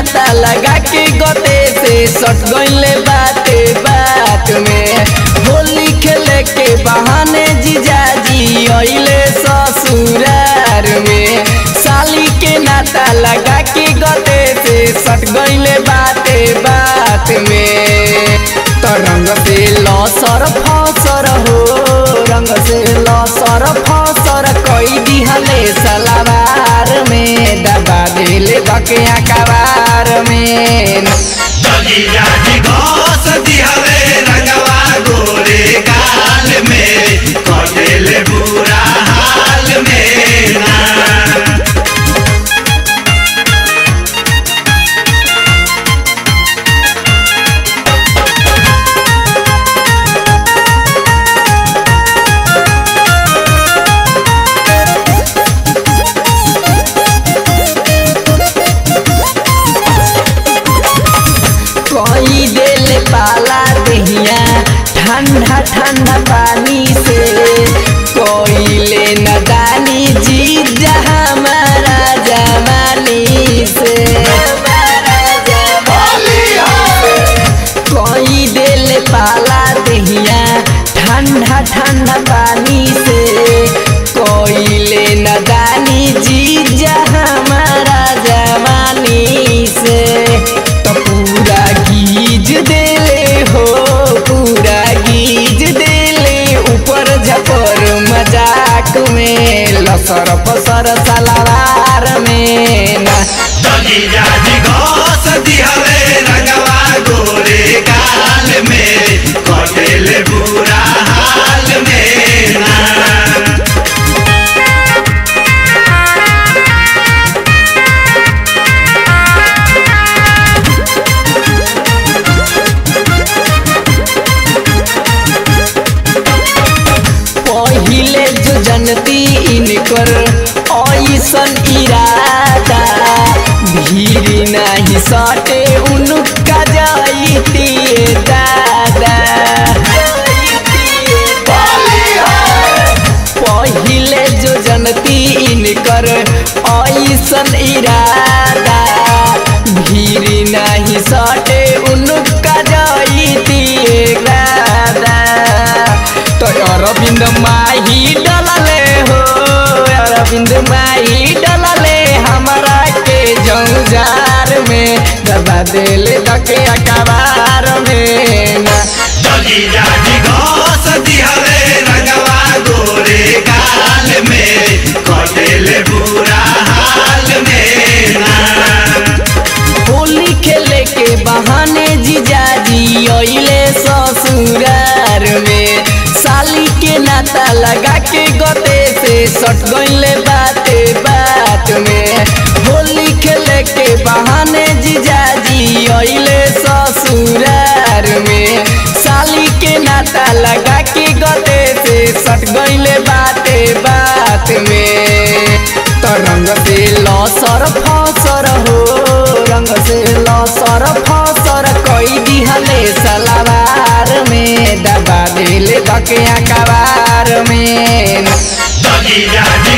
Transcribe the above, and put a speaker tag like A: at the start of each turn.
A: नाता लगा के गते से सट गइले बाते बात में। होली खेले के बहाने जीजाजी अइले ससुरार में। साली के नाता लगा के गते से सट गइले बाते बात में। तो रंग से लसर फसर हो, रंग से लसर फसर कई दिहले सलावार में। दबा दिले धके अखबार में।
B: जीजाजी घोस दिहले रंगवा गोरे गाल में, कटेले बुरा हाल में ना।
A: कोई दिल पाला दहिया ठंडा ठंडा पानी से। कोई ले नदानी जीजा हमारा जवानी से। कोई दिल पाला दहिया ठंडा ठंडा पानी से। कोई ले नदानी जीजा हमारा जवानी से। तो पूरा गीज देले हो, पूरा गीज देले ऊपर झपर मजाक में। लसर पसर सलावार में ना।
B: जीजाजी घोस दिहले रंगवा गोरे गाल में, कटेले बुरा हाल में ना।
A: पहिले जो जनती इनकर ऐसन इरादा। भीड़ नहीं सटे उनका जाइतिए दादा। पहिले जो जनती इनकर ऐसन इरादा। भीड़ नहीं सटे उनका जाइतिए दादा। तो अरविंद माही डलले हो, अरविंद माही डलले हमारा के जौजार में। दबा दिले धके अखबार में ना।
B: जीजाजी घोस दिहले रंगवा गोरे गाल में, कटेले बुरा हाल में ना।
A: होली खेले के बहाने जीजाजी अइले ससुरार में। साली के नाता लगा के गते से सट गइले बाते बात में। होली खेले के बहाने जीजाजी अइले ससुरार में। साली के नाता लगा के गते से सट गइले बाते बात में। तो रंग से लसर फसर हो, रंग से लसर फसर कई दिहले सलावार में। दबा दिले धके अखबार में।
B: जीजाजी